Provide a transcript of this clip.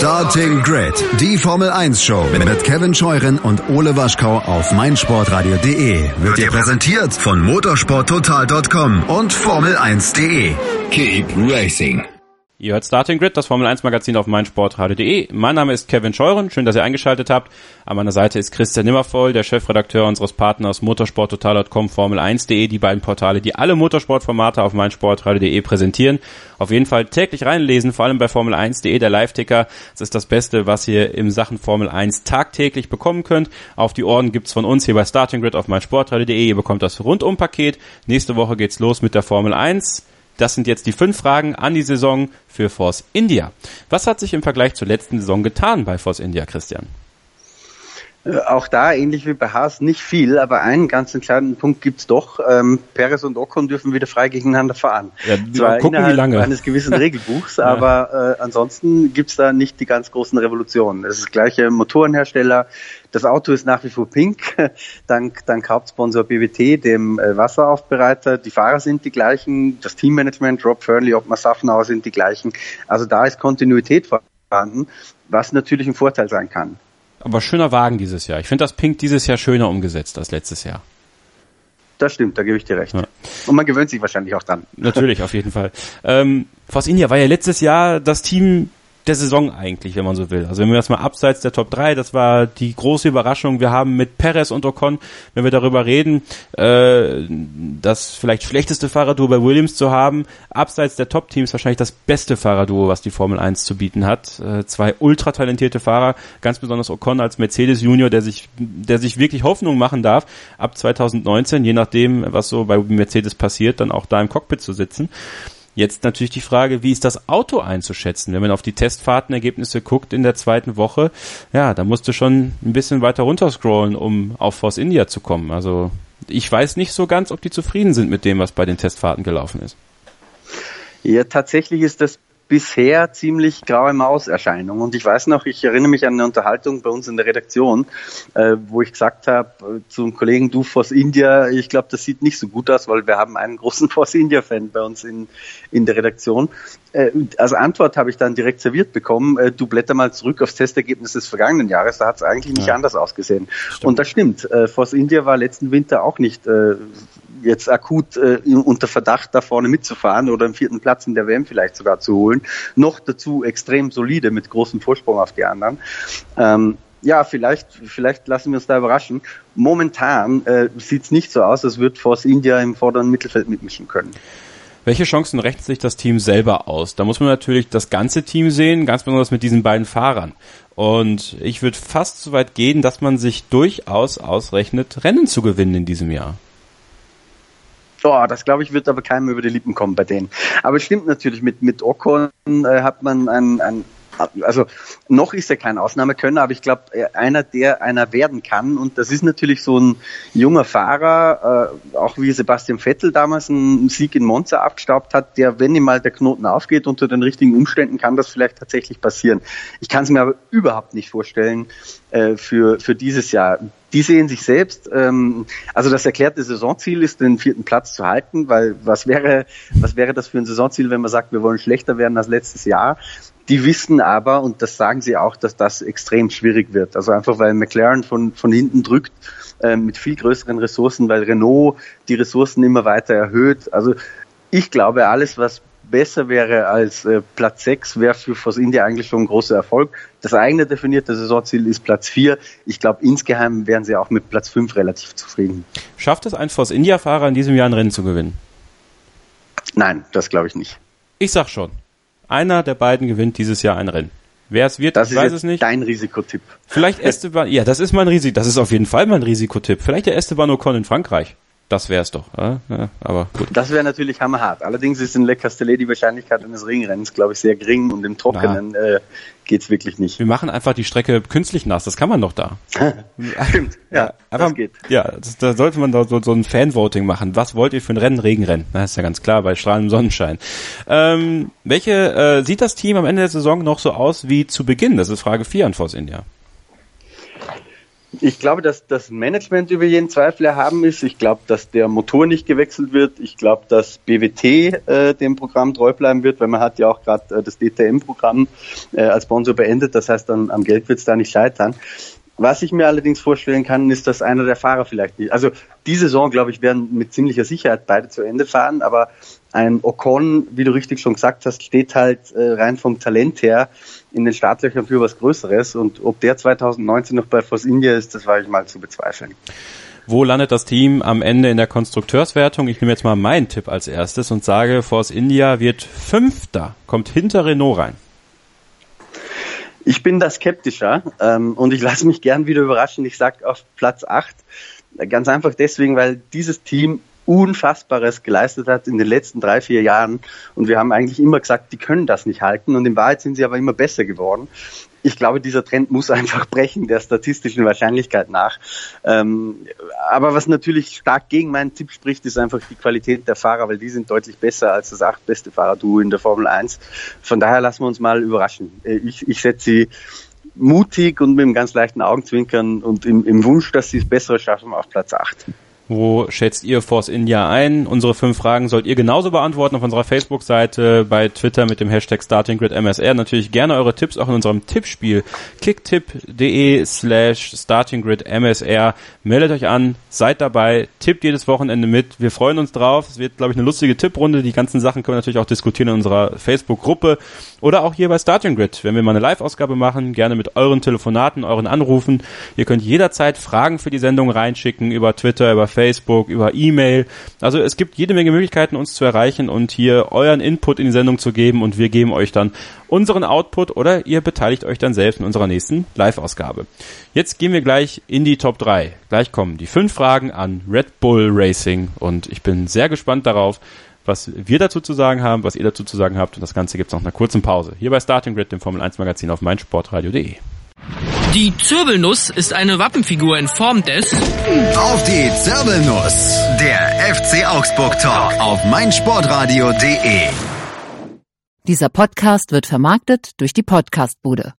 Starting Grid, die Formel 1 Show mit Kevin Scheuren und Ole Waschkau auf meinsportradio.de wird dir präsentiert von motorsporttotal.com und Formel1.de. Keep racing. Ihr hört Starting Grid, das Formel 1 Magazin auf meinsportradio.de. Mein Name ist Kevin Scheuren, schön, dass ihr eingeschaltet habt. An meiner Seite ist Christian Nimmervoll, der Chefredakteur unseres Partners motorsporttotal.com, Formel1.de, die beiden Portale, die alle Motorsportformate auf meinsportradio.de präsentieren. Auf jeden Fall täglich reinlesen, vor allem bei Formel1.de, der Live-Ticker. Das ist das Beste, was ihr in Sachen Formel 1 tagtäglich bekommen könnt. Auf die Ohren gibt's von uns hier bei Starting Grid auf meinsportradio.de. Ihr bekommt das Rundum-Paket. Nächste Woche geht's los mit der Formel 1. Das sind jetzt die 5 Fragen an die Saison für Force India. Was hat sich im Vergleich zur letzten Saison getan bei Force India, Christian? Auch da, ähnlich wie bei Haas, nicht viel, aber einen ganz entscheidenden Punkt gibt's doch. Perez und Ocon dürfen wieder frei gegeneinander fahren. Ja, zwar gucken, innerhalb wie lange. eines gewissen Regelbuchs, aber ansonsten gibt's da nicht die ganz großen Revolutionen. Es ist gleiche Motorenhersteller. Das Auto ist nach wie vor pink, dank Hauptsponsor BWT, dem Wasseraufbereiter. Die Fahrer sind die gleichen, das Teammanagement, Rob Fernley, Ottmar Safnauer sind die gleichen. Also da ist Kontinuität vorhanden, was natürlich ein Vorteil sein kann. Aber schöner Wagen dieses Jahr. Ich finde das Pink dieses Jahr schöner umgesetzt als letztes Jahr. Das stimmt, da gebe ich dir recht. Ja. Und man gewöhnt sich wahrscheinlich auch dran. Natürlich, auf jeden Fall. Force India war ja letztes Jahr das Team der Saison eigentlich, wenn man so will. Also wenn wir das mal abseits der Top 3, das war die große Überraschung. Wir haben mit Perez und Ocon, wenn wir darüber reden, das vielleicht schlechteste Fahrerduo bei Williams zu haben, abseits der Top-Teams wahrscheinlich das beste Fahrerduo, was die Formel 1 zu bieten hat. 2 ultra talentierte Fahrer, ganz besonders Ocon als Mercedes Junior, der sich wirklich Hoffnung machen darf, ab 2019, je nachdem, was so bei Mercedes passiert, dann auch da im Cockpit zu sitzen. Jetzt natürlich die Frage, wie ist das Auto einzuschätzen? Wenn man auf die Testfahrtenergebnisse guckt in der zweiten Woche, ja, da musst du schon ein bisschen weiter runterscrollen, um auf Force India zu kommen. Also ich weiß nicht so ganz, ob die zufrieden sind mit dem, was bei den Testfahrten gelaufen ist. Ja, tatsächlich ist das bisher ziemlich graue Mauserscheinung. Und ich weiß noch, ich erinnere mich an eine Unterhaltung bei uns in der Redaktion, wo ich gesagt habe zum Kollegen, du Force India, ich glaube, das sieht nicht so gut aus, weil wir haben einen großen Force India-Fan bei uns in der Redaktion. Als Antwort habe ich dann direkt serviert bekommen, du blätter mal zurück aufs Testergebnis des vergangenen Jahres, da hat es eigentlich nicht anders ausgesehen. Stimmt. Und das stimmt, Force India war letzten Winter auch nicht jetzt akut unter Verdacht, da vorne mitzufahren oder einen 4. Platz in der WM vielleicht sogar zu holen. Noch dazu extrem solide mit großem Vorsprung auf die anderen. Ja, vielleicht lassen wir uns da überraschen. Momentan sieht es nicht so aus, als würde Force India im vorderen Mittelfeld mitmischen können. Welche Chancen rechnet sich das Team selber aus? Da muss man natürlich das ganze Team sehen, ganz besonders mit diesen beiden Fahrern. Und ich würde fast so weit gehen, dass man sich durchaus ausrechnet, Rennen zu gewinnen in diesem Jahr. Oh, das glaube ich wird aber keinem über die Lippen kommen bei denen. Aber es stimmt natürlich, mit Ocon hat man also noch ist er kein Ausnahmekönner, aber ich glaube, einer werden kann, und das ist natürlich so ein junger Fahrer, auch wie Sebastian Vettel damals einen Sieg in Monza abgestaubt hat, der, wenn ihm mal der Knoten aufgeht, unter den richtigen Umständen kann das vielleicht tatsächlich passieren. Ich kann es mir aber überhaupt nicht vorstellen für dieses Jahr. Die sehen sich selbst, also das erklärte Saisonziel ist, den 4. Platz zu halten, weil was wäre das für ein Saisonziel, wenn man sagt, wir wollen schlechter werden als letztes Jahr? Die wissen aber, und das sagen sie auch, dass das extrem schwierig wird. Also einfach, weil McLaren von hinten drückt mit viel größeren Ressourcen, weil Renault die Ressourcen immer weiter erhöht. Also ich glaube, alles, was besser wäre als Platz 6, wäre für Force India eigentlich schon ein großer Erfolg. Das eigene definierte Saisonziel ist Platz 4. Ich glaube, insgeheim wären sie auch mit Platz 5 relativ zufrieden. Schafft es ein Force India-Fahrer in diesem Jahr ein Rennen zu gewinnen? Nein, das glaube ich nicht. Ich sag schon. Einer der beiden gewinnt dieses Jahr ein Rennen. Wer es wird, ich weiß es nicht. Das ist dein Risikotipp. Vielleicht Esteban, ja, das ist mein Risiko, das ist auf jeden Fall mein Risikotipp. Vielleicht der Esteban Ocon in Frankreich. Das wär's doch, ja, aber gut. Das wäre natürlich hammerhart. Allerdings ist in Le Castellet die Wahrscheinlichkeit eines Regenrennens, glaube ich, sehr gering, und im Trockenen geht's wirklich nicht. Wir machen einfach die Strecke künstlich nass, das kann man doch da. Stimmt, ja, einfach, das geht. Ja, da sollte man da so ein Fanvoting machen. Was wollt ihr für ein Rennen? Regenrennen. Das ist ja ganz klar, bei strahlendem Sonnenschein. Sieht das Team am Ende der Saison noch so aus wie zu Beginn? Das ist Frage 4 an Force India. Ich glaube, dass das Management über jeden Zweifel erhaben ist. Ich glaube, dass der Motor nicht gewechselt wird. Ich glaube, dass BWT dem Programm treu bleiben wird, weil man hat ja auch gerade das DTM-Programm als Sponsor beendet. Das heißt, am Geld wird es da nicht scheitern. Was ich mir allerdings vorstellen kann, ist, dass einer der Fahrer vielleicht nicht. Also die Saison, glaube ich, werden mit ziemlicher Sicherheit beide zu Ende fahren, aber ein Ocon, wie du richtig schon gesagt hast, steht halt rein vom Talent her in den Startlöchern für was Größeres, und ob der 2019 noch bei Force India ist, das war ich mal zu bezweifeln. Wo landet das Team am Ende in der Konstrukteurswertung? Ich nehme jetzt mal meinen Tipp als erstes und sage, Force India wird Fünfter, kommt hinter Renault rein. Ich bin da skeptischer und ich lasse mich gern wieder überraschen. Ich sage auf Platz 8. Ganz einfach deswegen, weil dieses Team Unfassbares geleistet hat in den letzten 3-4 Jahren. Und wir haben eigentlich immer gesagt, die können das nicht halten. Und in Wahrheit sind sie aber immer besser geworden. Ich glaube, dieser Trend muss einfach brechen, der statistischen Wahrscheinlichkeit nach. Aber was natürlich stark gegen meinen Tipp spricht, ist einfach die Qualität der Fahrer, weil die sind deutlich besser als das 8 beste Fahrerduo in der Formel 1. Von daher lassen wir uns mal überraschen. Ich setze sie mutig und mit einem ganz leichten Augenzwinkern und im Wunsch, dass sie es besser schaffen, auf Platz 8. Wo schätzt ihr Force India ein? Unsere 5 Fragen sollt ihr genauso beantworten auf unserer Facebook-Seite, bei Twitter mit dem Hashtag StartingGridMSR. Natürlich gerne eure Tipps auch in unserem Tippspiel kicktipp.de/StartingGridMSR. Meldet euch an, seid dabei, tippt jedes Wochenende mit. Wir freuen uns drauf. Es wird, glaube ich, eine lustige Tipprunde. Die ganzen Sachen können wir natürlich auch diskutieren in unserer Facebook-Gruppe oder auch hier bei Starting Grid. Wenn wir mal eine Live-Ausgabe machen, gerne mit euren Telefonaten, euren Anrufen. Ihr könnt jederzeit Fragen für die Sendung reinschicken über Twitter, über Facebook, über E-Mail. Also es gibt jede Menge Möglichkeiten, uns zu erreichen und hier euren Input in die Sendung zu geben, und wir geben euch dann unseren Output oder ihr beteiligt euch dann selbst in unserer nächsten Live-Ausgabe. Jetzt gehen wir gleich in die Top 3. Gleich kommen die 5 Fragen an Red Bull Racing und ich bin sehr gespannt darauf, was wir dazu zu sagen haben, was ihr dazu zu sagen habt, und das Ganze gibt es nach einer kurzen Pause. Hier bei Starting Grid, dem Formel 1 Magazin auf meinsportradio.de. Die Zirbelnuss ist eine Wappenfigur in Form des... Auf die Zirbelnuss, der FC Augsburg Talk auf meinsportradio.de. Dieser Podcast wird vermarktet durch die Podcastbude.